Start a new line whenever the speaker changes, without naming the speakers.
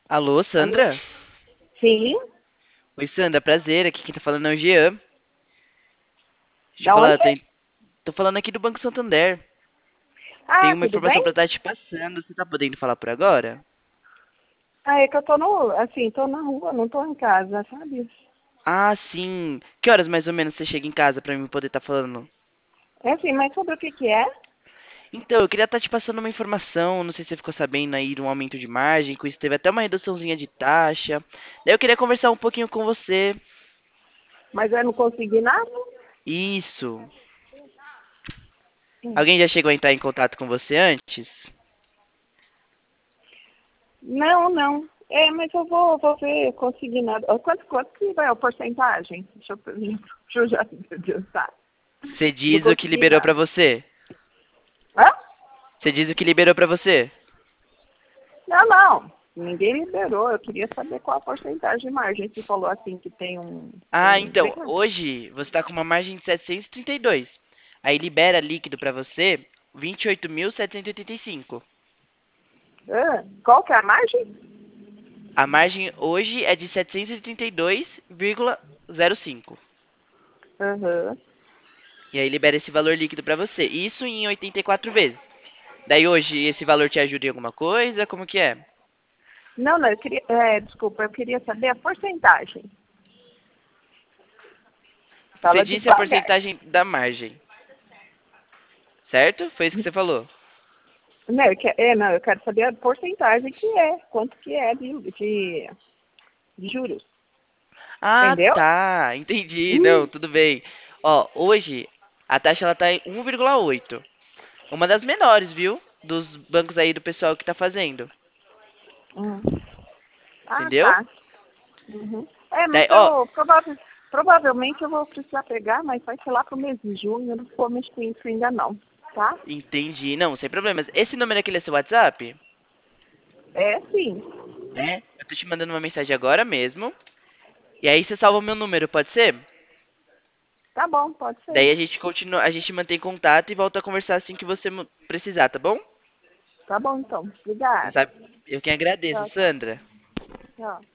Alô,
Alô?
Sandra?
Sim?
Oi, Sandra, prazer. Aqui quem tá falando é o Jean. Deixa eu
Da onde?
falar, tô falando aqui do Banco Santander. Tem
Ah,
uma
tudo
informação
bem?
pra estar te passando. Você tá podendo falar por agora?
Ah, é que eu tô no, assim, tô na rua, não tô em casa, sabe?
Ah, sim. Que horas mais ou menos você chega em casa pra mim poder estar falando?
É assim, mas sobre o que que é?
Então, eu queria estar te passando uma informação. Não sei se você ficou sabendo aí de um aumento de margem. Com isso teve até uma reduçãozinha de taxa. Daí eu queria conversar um pouquinho com você.
Mas eu não consegui nada?
Isso.
Hum.
Alguém já chegou a entrar em contato com você antes?
Não, não. É, mas eu vou ver, consegui nada. Quanto que vai a porcentagem? Deixa eu já adiantar.
Você
Não
diz o que
consegui
liberou pra
nada.
você?
Hã?
Você diz o que liberou pra você?
Não, não. Ninguém liberou. Eu queria saber qual a porcentagem de margem. Você falou assim que tem
Ah,
um
então, hoje você está com uma margem de 732. Aí libera líquido para você 28.785.
qual que é a margem?
A margem hoje é de 732,05.
Aham.
E aí libera esse valor líquido para você. Isso em 84 vezes. Daí hoje esse valor te ajuda em alguma coisa? Como que é?
Não, não, eu queria, desculpa, eu queria saber a porcentagem.
Você
Fala
disse a
devagar.
porcentagem da margem, certo? Foi isso que você falou.
Não, não, eu quero saber a porcentagem que é, quanto que é de juros.
Ah,
Entendeu?
tá. Entendi. Não,
Hum,
tudo bem. Ó, hoje a taxa ela tá em 1,8. Uma das menores, viu? Dos bancos aí do pessoal que tá fazendo.
hum. Ah,
Entendeu?
tá. Uhum. É,
Daí,
mas
ó,
provavelmente eu vou precisar pegar, mas vai ser lá pro mês de junho, eu não vou mexer com isso ainda não, tá?
entendi. Não, sem problemas. Esse número aqui é seu WhatsApp?
É, sim.
É. Eu tô te mandando uma mensagem agora mesmo. E aí você salva o meu número, pode ser?
Tá bom, pode ser.
Daí a gente continua, a gente mantém contato e volta a conversar assim que você precisar, tá bom?
Tá bom, então.
Você
Obrigada.
sabe, eu quem agradeço,
Tchau, tchau.
Sandra.
Tchau.